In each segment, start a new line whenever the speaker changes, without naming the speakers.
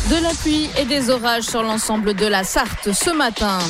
De la pluie et des orages sur l'ensemble de la Sarthe ce matin.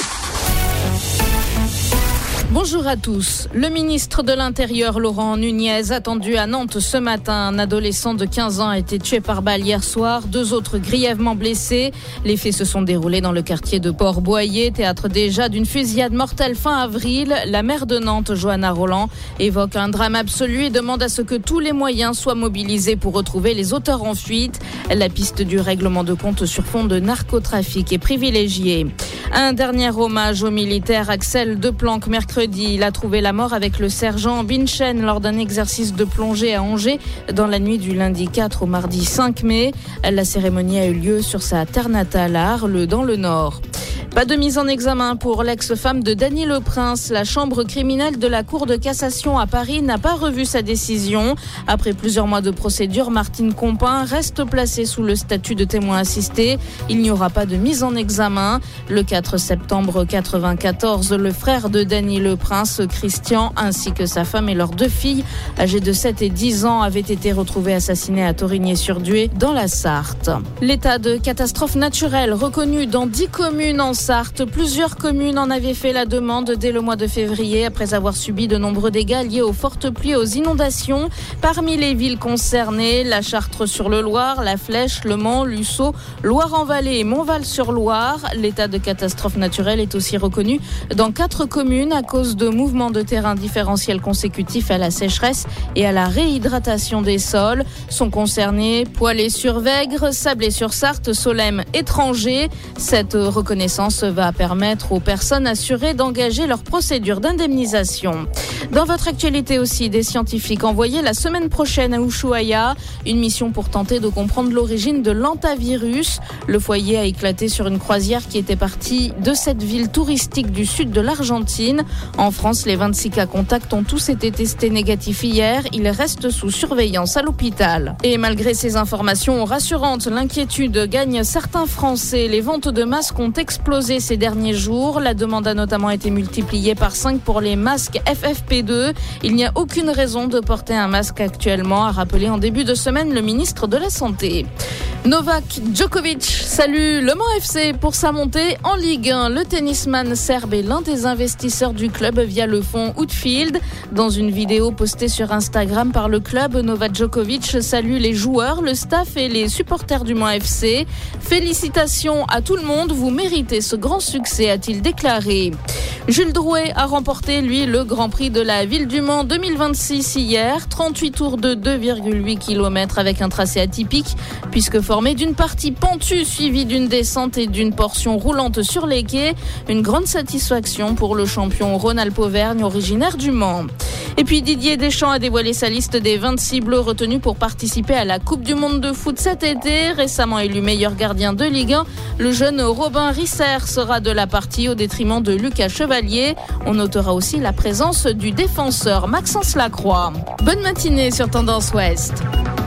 Bonjour à tous. Le ministre de l'Intérieur, Laurent Nunez, attendu à Nantes ce matin. Un adolescent de 15 ans a été tué par balle hier soir. 2 autres grièvement blessés. Les faits se sont déroulés dans le quartier de Port-Boyer, théâtre déjà d'une fusillade mortelle fin avril. La maire de Nantes, Johanna Roland, évoque un drame absolu et demande à ce que tous les moyens soient mobilisés pour retrouver les auteurs en fuite. La piste du règlement de compte sur fond de narcotrafic est privilégiée. Un dernier hommage au militaire Axel Deplanque mercredi. Il a trouvé la mort avec le sergent Binchen lors d'un exercice de plongée à Angers dans la nuit du lundi 4 au mardi 5 mai. La cérémonie a eu lieu sur sa terre natale à Arles dans le Nord. Pas de mise en examen pour l'ex-femme de Dany Le Prince. La chambre criminelle de la Cour de cassation à Paris n'a pas revu sa décision. Après plusieurs mois de procédure, Martine Compin reste placée sous le statut de témoin assisté. Il n'y aura pas de mise en examen. Le 4 septembre 1994, le frère de Dany Le Prince, Christian, ainsi que sa femme et leurs 2 filles, âgées de 7 et 10 ans, avaient été retrouvés assassinés à Torigné-sur-Dué, dans la Sarthe. L'état de catastrophe naturelle reconnu dans 10 communes en Sarthe. Plusieurs communes en avaient fait la demande dès le mois de février après avoir subi de nombreux dégâts liés aux fortes pluies et aux inondations. Parmi les villes concernées, la Chartres-sur-le-Loir, La Flèche, Le Mans, Luçon, Loire-en-Vallée et Montval-sur-Loire. L'état de catastrophe naturelle est aussi reconnu dans 4 communes à cause de mouvements de terrain différentiels consécutifs à la sécheresse et à la réhydratation des sols. Sont concernés Poilé-sur-Vègre, Sablé-sur-Sarthe, Solesmes, Étranger. Cette reconnaissance va permettre aux personnes assurées d'engager leur procédure d'indemnisation. Dans votre actualité aussi, des scientifiques envoyés la semaine prochaine à Ushuaia, une mission pour tenter de comprendre l'origine de l'hantavirus. Le foyer a éclaté sur une croisière qui était partie de cette ville touristique du sud de l'Argentine. En France, les 26 cas contacts ont tous été testés négatifs hier. Ils restent sous surveillance à l'hôpital. Et malgré ces informations rassurantes, l'inquiétude gagne certains Français. Les ventes de masques ont explosé ces derniers jours. La demande a notamment été multipliée par 5 pour les masques FFP2. Il n'y a aucune raison de porter un masque actuellement, a rappelé en début de semaine le ministre de la Santé. Novak Djokovic salue Le Mans FC pour sa montée en Ligue 1. Le tennisman serbe est l'un des investisseurs du club via le fonds Outfield. Dans une vidéo postée sur Instagram par le club, Novak Djokovic salue les joueurs, le staff et les supporters du Mans FC. Félicitations à tout le monde, vous méritez ce grand succès, a-t-il déclaré. Jules Drouet a remporté, lui, le Grand Prix de la Ville du Mans 2026 hier. 38 tours de 2,8 km avec un tracé atypique, puisque formé d'une partie pentue suivie d'une descente et d'une portion roulante sur les quais. Une grande satisfaction pour le champion Rhône-Alpes-Auvergne originaire du Mans. Et puis Didier Deschamps a dévoilé sa liste des 26 bleus retenus pour participer à la Coupe du Monde de foot cet été. Récemment élu meilleur gardien de Ligue 1, le jeune Robin Risser sera de la partie au détriment de Lucas Chevalier. On notera aussi la présence du défenseur Maxence Lacroix. Bonne matinée sur Tendance Ouest.